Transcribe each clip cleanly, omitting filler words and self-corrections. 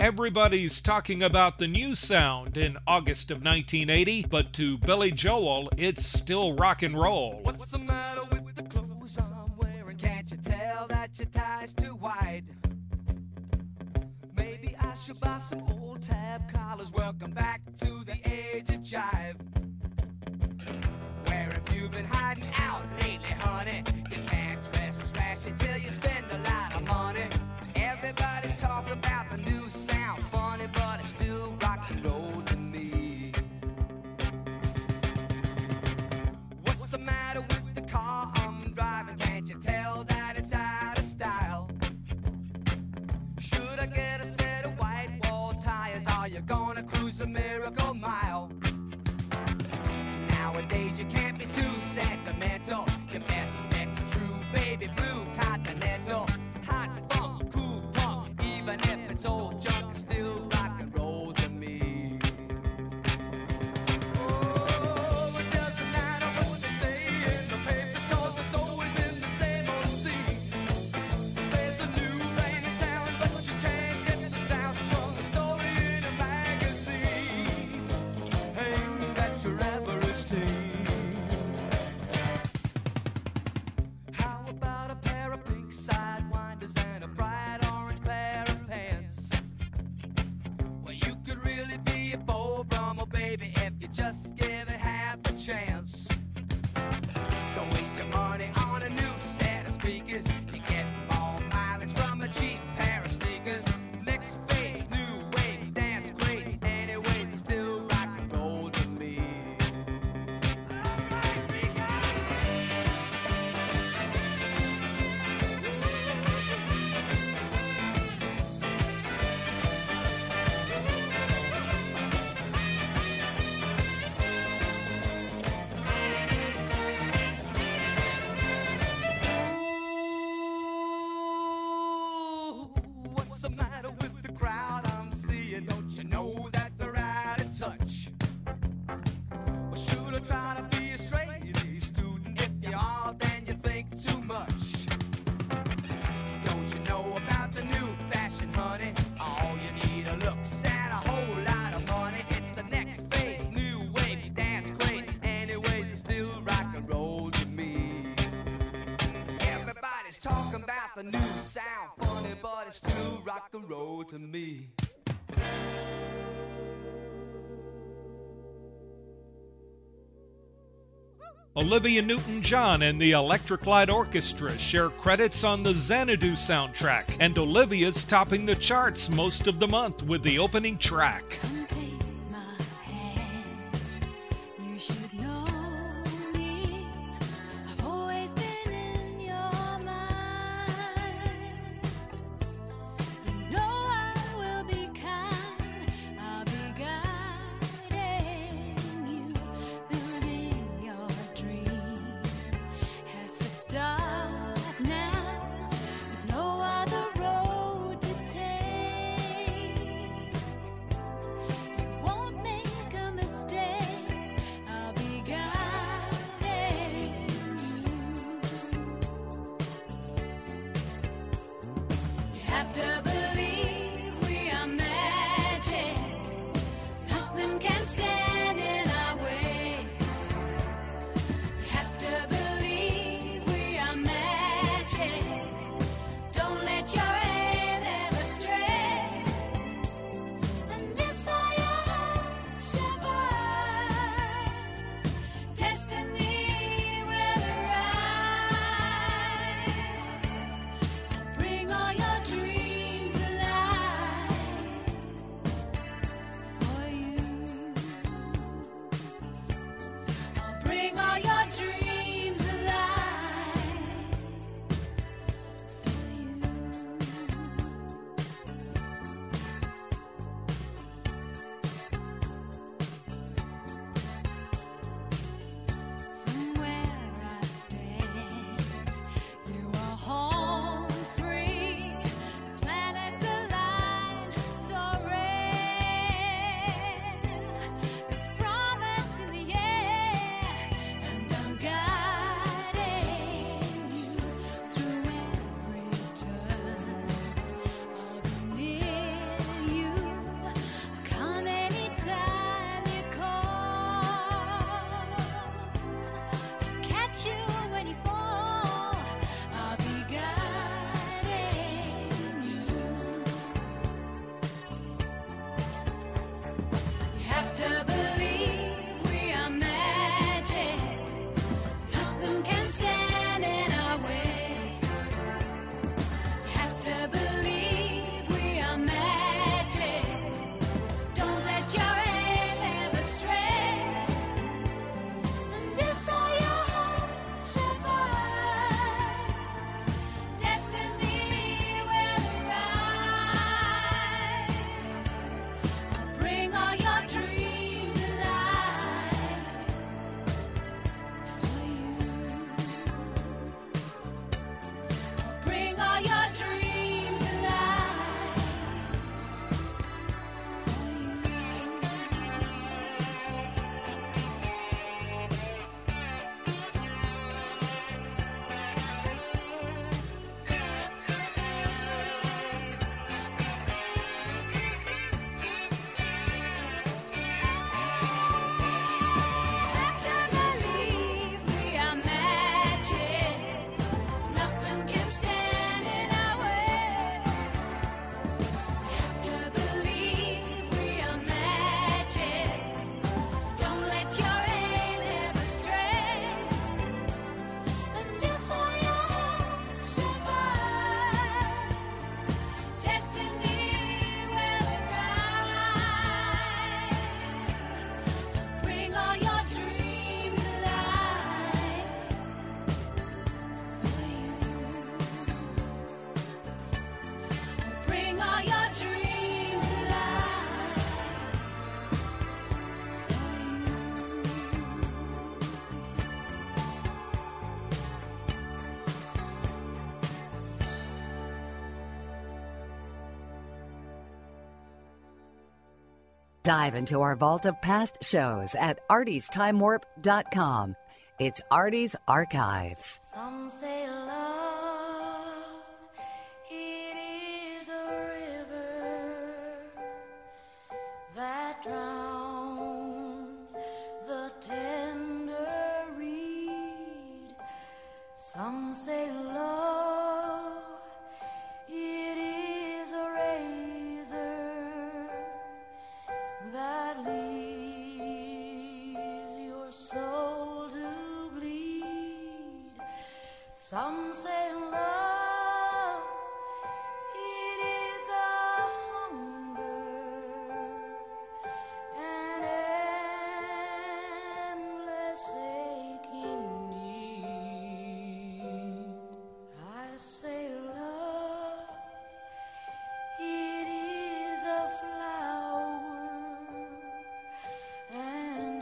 Everybody's talking about the new sound in August of 1980, but to Billy Joel, it's still rock and roll. What's the matter with the clothes I'm wearing? Can't you tell that your tie's too wide? Maybe I should buy some old tab collars. Welcome back to the age of jive. Where have you been hiding out lately, honey? You can't dress as trashy till you spend a lot of money. Everybody's talking about the new sound, funny, but it's still rock and roll to me. What's the matter with the car I'm driving? Can't you tell that it's out of style? Should I get a set of white wall tires? Are you gonna cruise the Miracle Mile? Nowadays you can't be too sentimental. Your best bet's a true baby blue Continental. Hot funk, cool punk, even if it's old junk, it's still rock and roll to me. Oh, it doesn't matter what they say in the papers, 'cause it's always been the same old scene. There's a new thing in town, but you can't get the sound from the story in a magazine. Ain't that your average teen? How about a pair of pink sidewinders and a bright orange pair of pants? Well, you could really be a Beau Brummel, baby, if you just give it half a chance. Don't waste your money on a new set of speakers. You get more mileage from a cheap pair of sneakers. Next phase, new wave, dance great. Anyways, it's still rock and roll to me. What's the matter with the crowd I'm seeing? Don't you know that they're out of touch? Well, should I try to be a straight A student? If you are, then you think too much. Don't you know about the new fashion, honey? All you need are looks and a whole lot of money. It's the next phase, new wave, dance craze. Anyways, it's still rock and roll to me. Everybody's talking about the new sound, funny, but it's still rock and roll to me. Olivia Newton-John and the Electric Light Orchestra share credits on the Xanadu soundtrack, and Olivia's topping the charts most of the month with the opening track. Come take my hand. You should know me. I've always been in your mind. You know I will be kind. I'll be guiding you. Building your dream has to start now. There's no other road to take. You won't make a mistake. I'll be Dive into our vault of past shows at artiesTimeWarp.com. It's Artie's Archives. Some say love, it is a river that drowns the tender reed. Some say love, it is a razor that leaves your soul to bleed. Some say love, it is a hunger, an endless aching need. I say love, it is a flower, and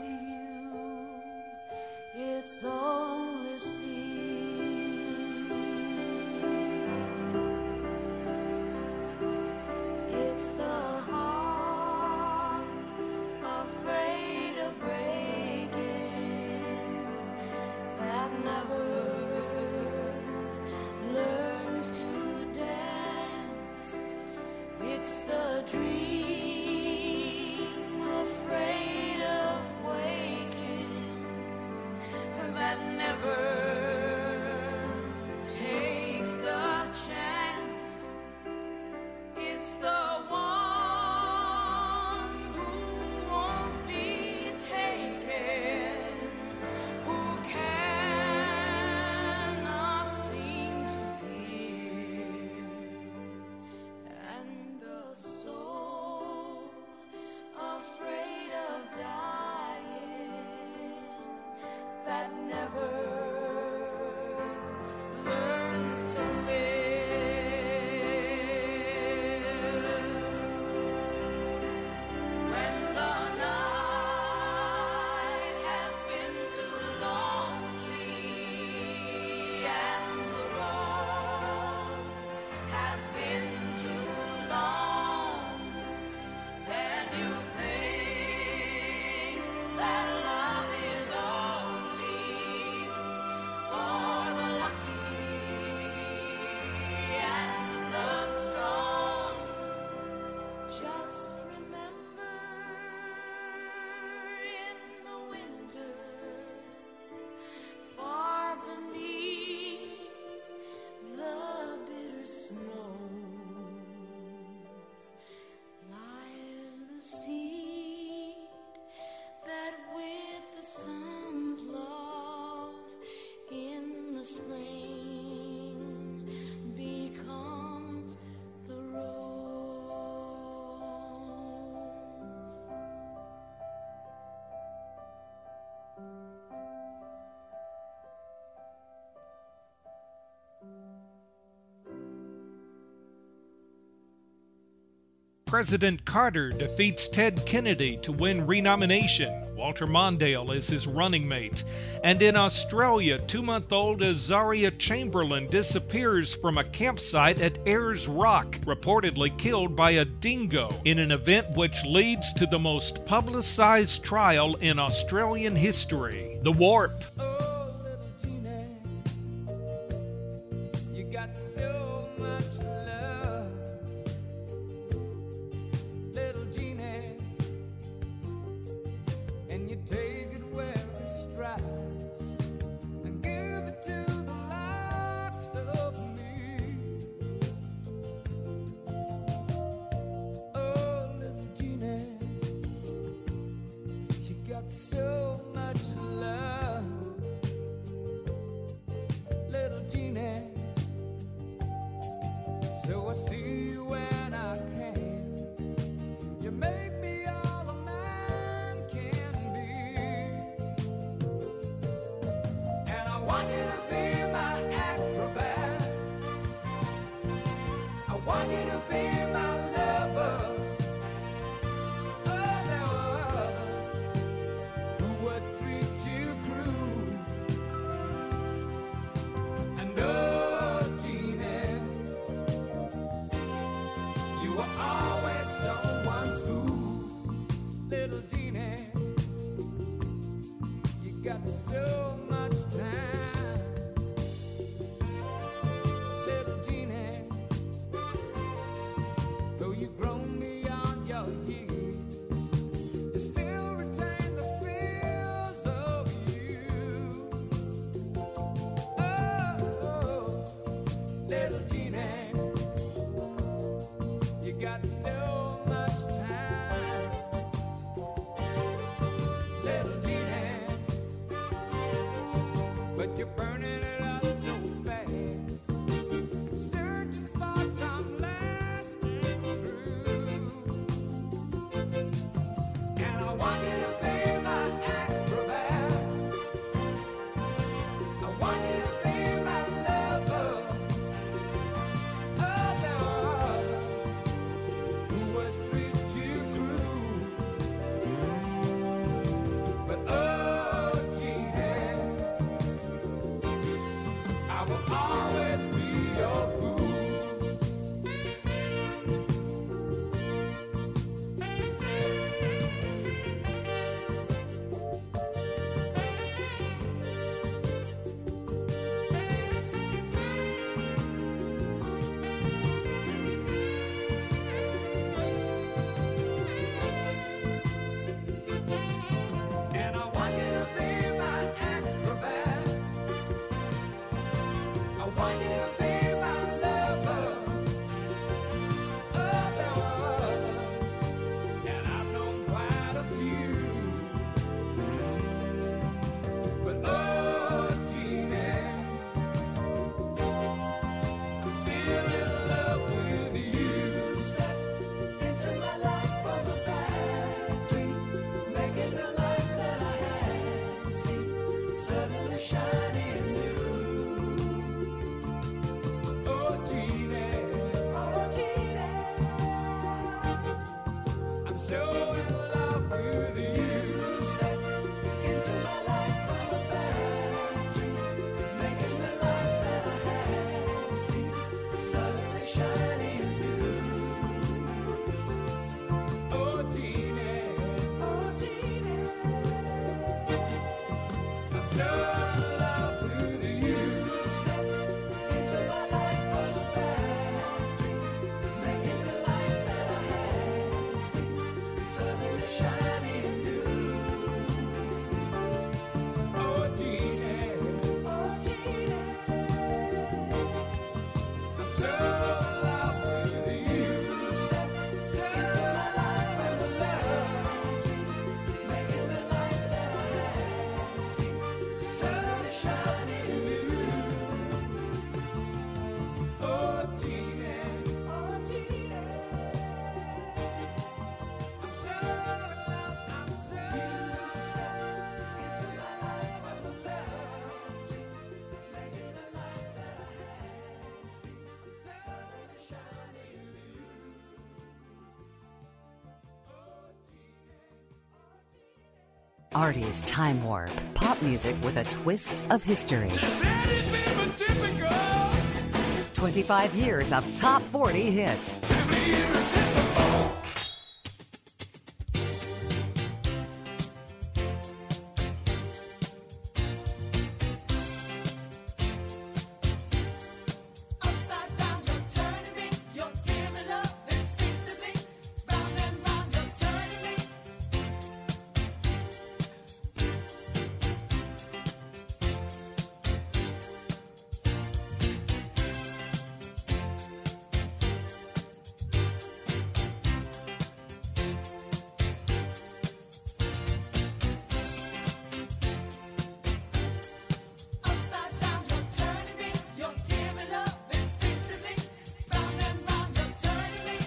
you, it's only seed. It's the heart afraid of breaking that never learns to dance. It's the dream afraid of waking that never takes the chance. It's the one who won't be taken, who cannot seem to give, and the soul afraid of dying that never learns to live. When the night has been too lonely and the road has been too long, and you think that love is only for the lucky and the strong, just remember in the winter, far beneath the bitter snows, lies the seed that with the sun's love in the spring becomes the rose. President Carter defeats Ted Kennedy to win renomination. Walter Mondale is his running mate. And in Australia, 2-month-old Azaria Chamberlain disappears from a campsite at Ayers Rock, reportedly killed by a dingo, in an event which leads to the most publicized trial in Australian history. The Warp. Oh, little Jeannie, you got so much love. Little Jeannie, and you take it where it strikes and give it to the likes of me. Oh, little Jeannie, you got so much love. Artie's Time Warp. Pop music with a twist of history. 25 years of top 40 hits. Upside down, you're turning me. You're giving love instinctively. Round and round, you're turning me. Upside down, you're turning me. You're giving love instinctively. Round and round, you're turning me.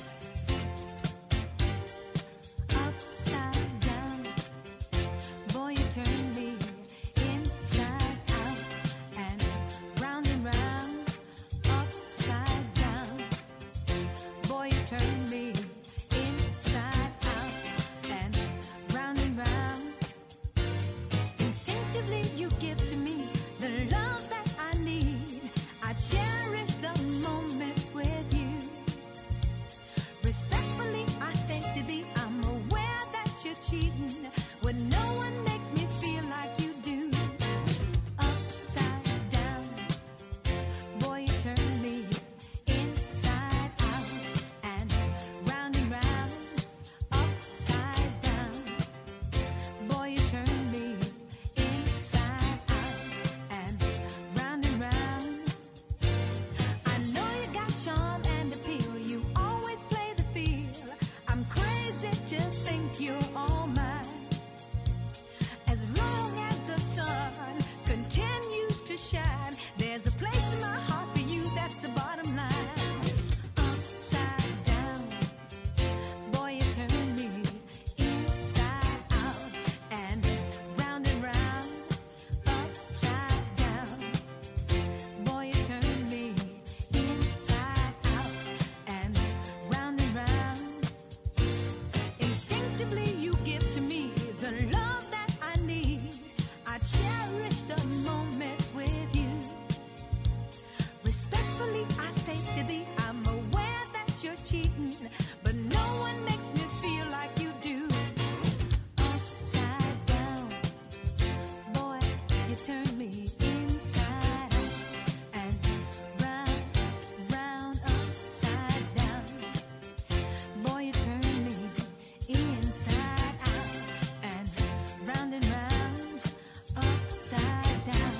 Upside down, boy, you turn me inside out and round, upside down. Boy, you turn me inside out and round. Instinctively, you give to me the love that I need. I cherish the moments with you. Respectfully, I say to thee, I'm aware that you're cheating when no one makes me feel like you do. Upside down, boy, you turn me inside out and round, upside down. Boy, you turn me inside out and round. I know you got charm and appeal. You always play the field. I'm crazy to think you're all mine. As long as the sun continues to shine, there's a place in my heart for you. That's the bottom line. Upside down, boy, you turn me inside out and round, upside down. Boy, you turn me inside out and round. Instinctively, you give to me the love that I need. I cherish the moments with you. Respectfully, I say to thee, I'm aware that you're cheating, but no one makes me feel like you do. Upside down, boy, you turn me inside out and round, upside down. Boy, you turn me inside out and round, upside down.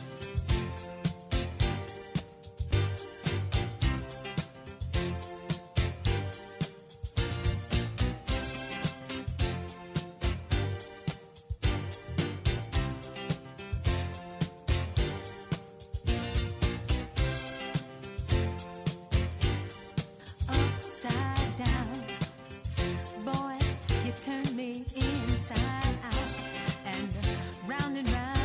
Upside down, boy, you turn me inside out and round,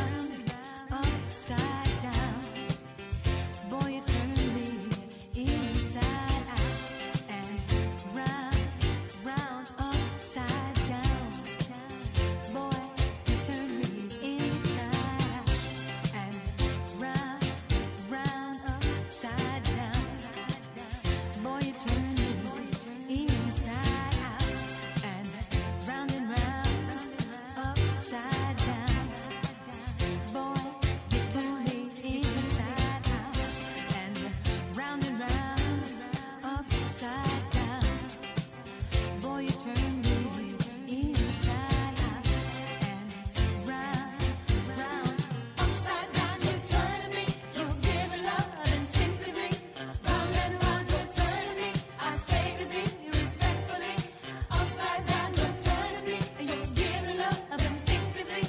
upside down. Boy, you turn me inside out and round, upside down. Boy, you turn me inside out and round, upside down. Boy, you turn me inside out and round, upside down. Boy, you turn me inside out and round, upside down. Boy, you turn me inside out and round, upside down. You're turning me, you're giving love instinctively. Round and round, you're turning me. I say to thee respectfully, upside down, you're turning me. You're giving love instinctively.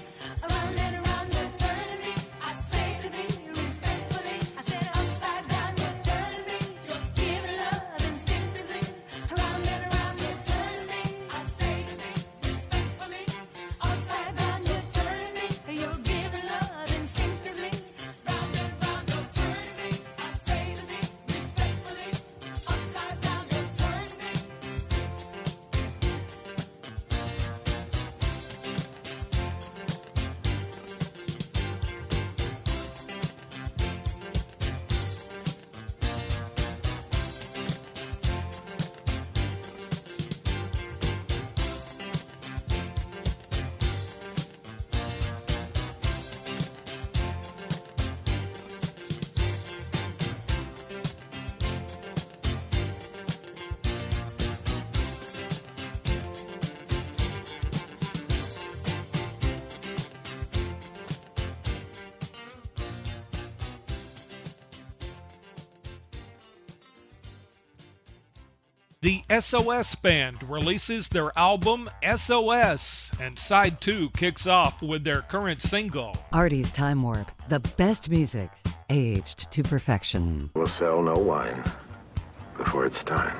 The SOS Band releases their album SOS, and Side 2 kicks off with their current single. Artie's Time Warp, the best music, aged to perfection. We'll sell no wine before it's time.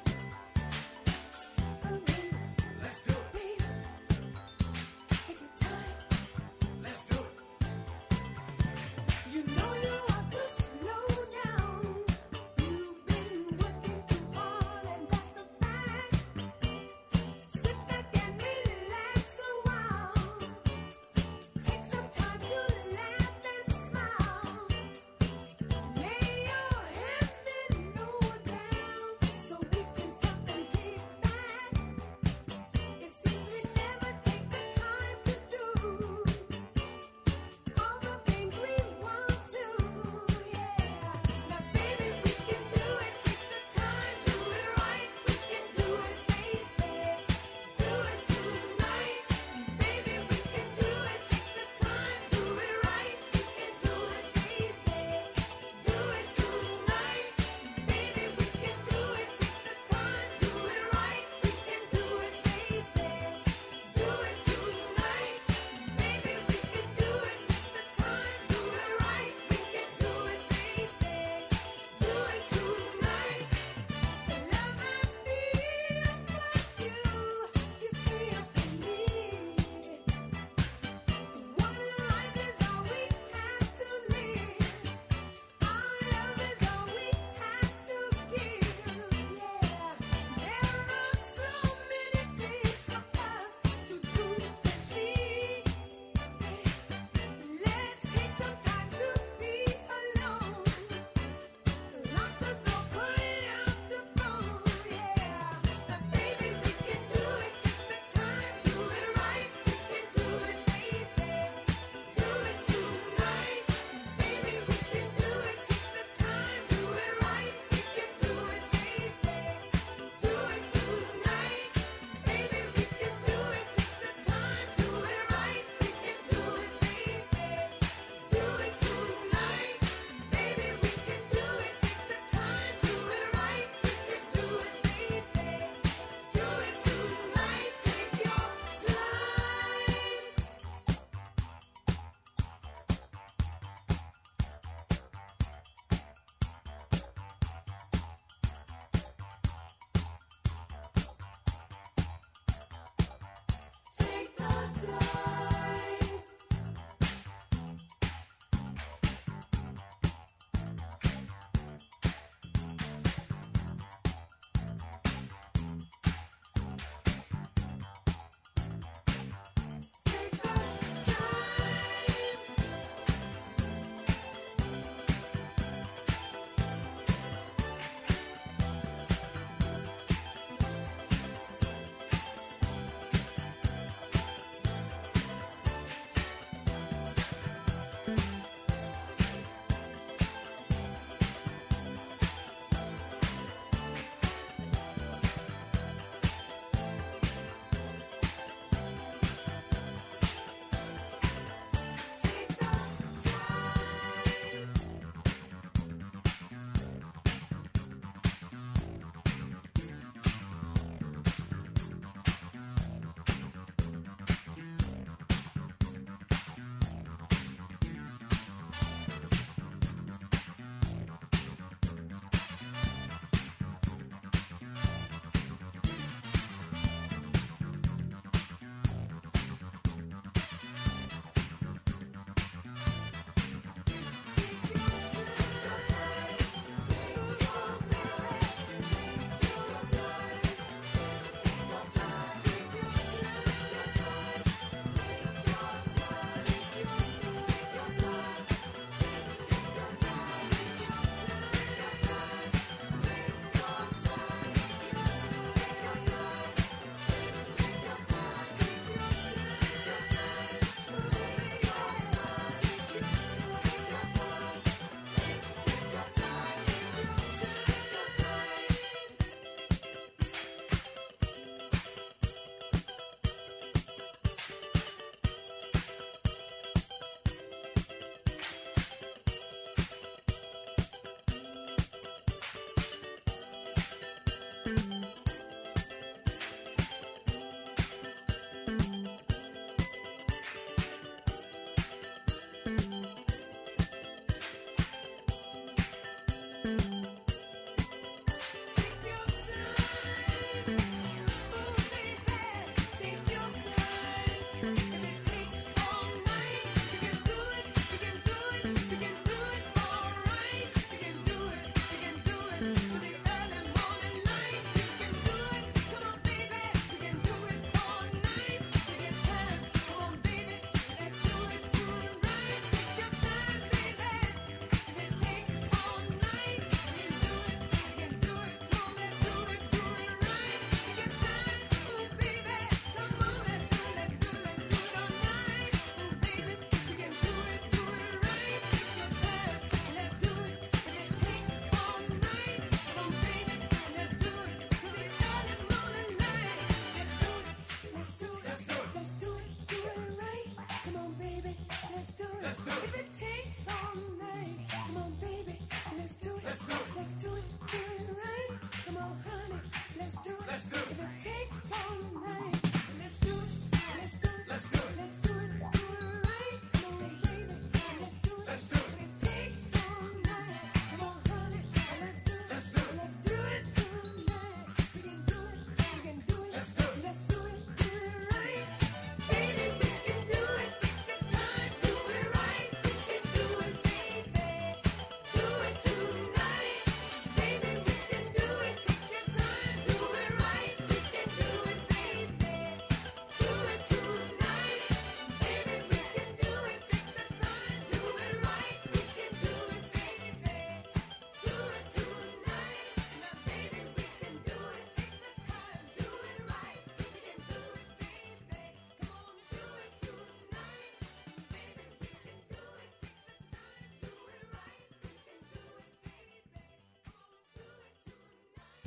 Take your time.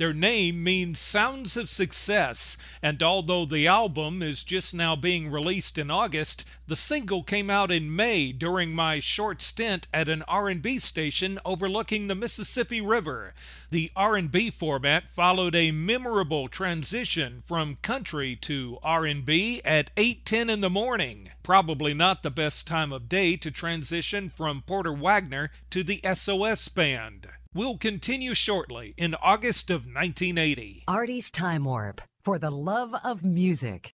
Their name means Sounds of Success, and although the album is just now being released in August, the single came out in May during my short stint at an R&B station overlooking the Mississippi River. The R&B format followed a memorable transition from country to R&B at 8:10 in the morning. Probably not the best time of day to transition from Porter Wagoner to the SOS Band. We'll continue shortly in August of 1980. Artie's Time Warp, for the love of music.